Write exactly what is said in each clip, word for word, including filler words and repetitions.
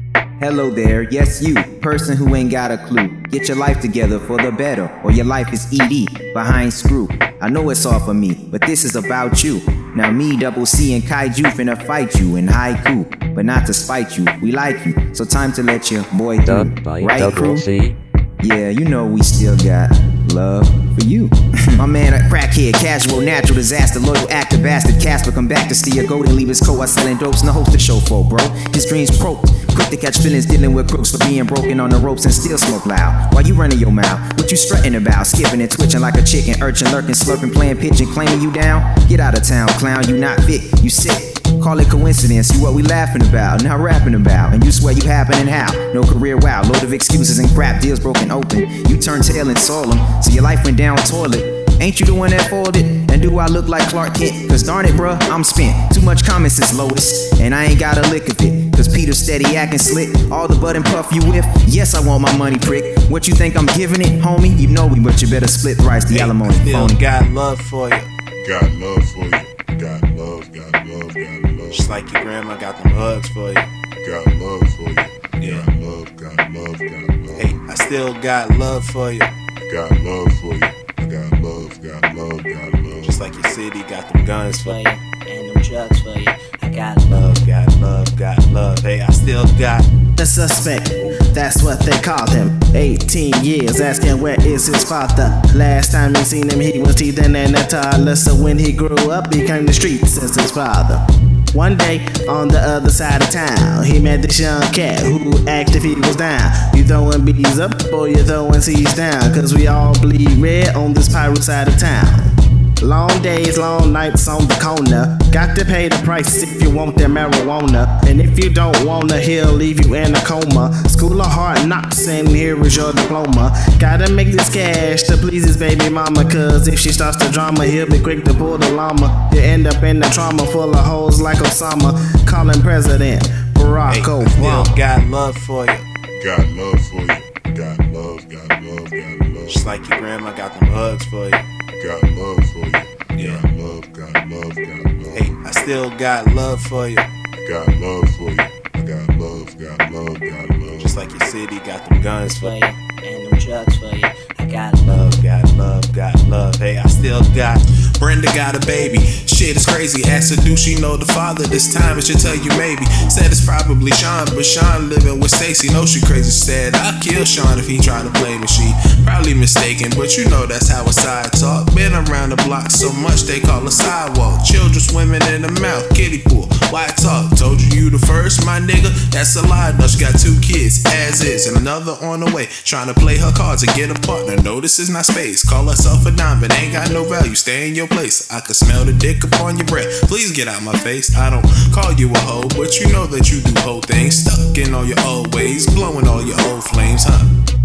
Hello there, yes you, person who ain't got a clue. Get your life together for the better, or your life is E D, behind screw. I know it's all for me, but this is about you. Now me, Double C, and Kaiju finna fight you in haiku, but not to spite you, we like you, so time to let your boy through. Done by Right, Double crew? C. Yeah, you know we still got love for you. My man, a crackhead, casual, natural disaster, loyal actor, bastard, Casper, come back to steal gold and leave his co-out selling dopes, no host to show for, bro. His dreams broke, quick to catch feelings, dealing with crooks for being broken on the ropes and still smoke loud. While you running your mouth, what you strutting about, skipping and twitching like a chicken, urchin, lurking, slurping, playing pitch and claiming you down? Get out of town, clown, you not fit, you sick. Call it coincidence, you what we laughing about, not rapping about. And you swear you happening how? No career, wow, load of excuses and crap, deals broken open. You turned tail and saw them, so your life went down toilet. Ain't you the one that folded? And do I look like Clark Kent? Cause darn it, bruh, I'm spent. Too much common sense, Lois, and I ain't got a lick of it. Cause Peter steady acting slick. All the bud and puff you with. Yes, I want my money, prick. What you think I'm giving it, homie? You know me, but you better split thrice the Hey, alimony. I still phony. got love for you. Got love for you. Got love, got love, got love. Just like your grandma got them hugs for you. Got love for you. Yeah. Got love, got love, got love. Hey, I still got love for you. Got love for you. I got love, got love, got love. Just like your city got them guns for for you. you, and them drugs for you. I got love. Love, got love, got love. Hey, I still got. The suspect, that's what they called him. eighteen years, asking where is his father. Last time he seen him, he was teething and a toddler. So when he grew up, he came to streets as his father. One day, on the other side of town, he met this young cat who asked if he was down. You throwing B's up or you throwing C's down? Cause we all bleed red on this pirate side of town. Long days, long nights on the corner. Got to pay the price if you want that marijuana. And if you don't wanna, he'll leave you in a coma. School of hard knocks, and here is your diploma. Gotta make this cash to please his baby mama. Cause if she starts the drama, he'll be quick to pull the llama. You end up in the trauma full of hoes like Osama. Calling President Barack Hey, I Obama. still got love for you. Got love for you. Got love, got love, got love. Just like your grandma got them hugs for you. Got love for you. Yeah. Got love, got love, got love. Hey, I still got love for you. Got love for you. I got love, got love, got love. Just like your city got them guns for For you. you, and them drugs for you. I got love. Love, got love, got love. Hey, I still got. Brenda got a baby. Shit is crazy. Asked her, do she know the father? This time it should tell you maybe. Said it's probably Sean, but Sean living with Stacy. Know she crazy. Said I'll kill Sean if he try to play me. She probably mistaken, but you know that's how a side talk. Been around the block so much they call a sidewalk. Children swimming in the mouth, kiddie pool. Why talk? Told you you the first, my nigga. That's a lie. No, she got two kids, as is, and another on the way. Trying to play her cards and get a partner. No, this is not space. Call herself a dime, but ain't got no value. Stay in your place. I can smell the dick upon your breath. Please get out my face. I don't call you a hoe, but you know that you do whole things. Stuck in all your old ways, blowing all your old flames, huh?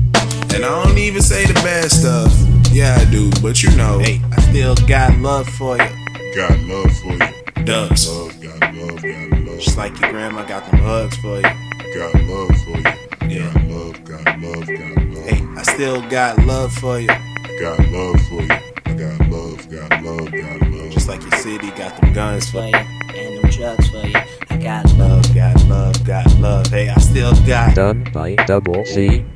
And I don't even say the bad stuff. Yeah, I do, but you know. Hey, I still got love for you. Got love for you. Dubs. Love, got love, got love. Just like your grandma got them hugs for you. Got love for you. Yeah. Got love, got love, got love. Hey, I still got love for you. Got love for you. I got love, got love, got love. Just like your city got them guns for For you. you, and them drugs for you. I got love. Love, got love, got love. Hey, I still got. Done by Double C.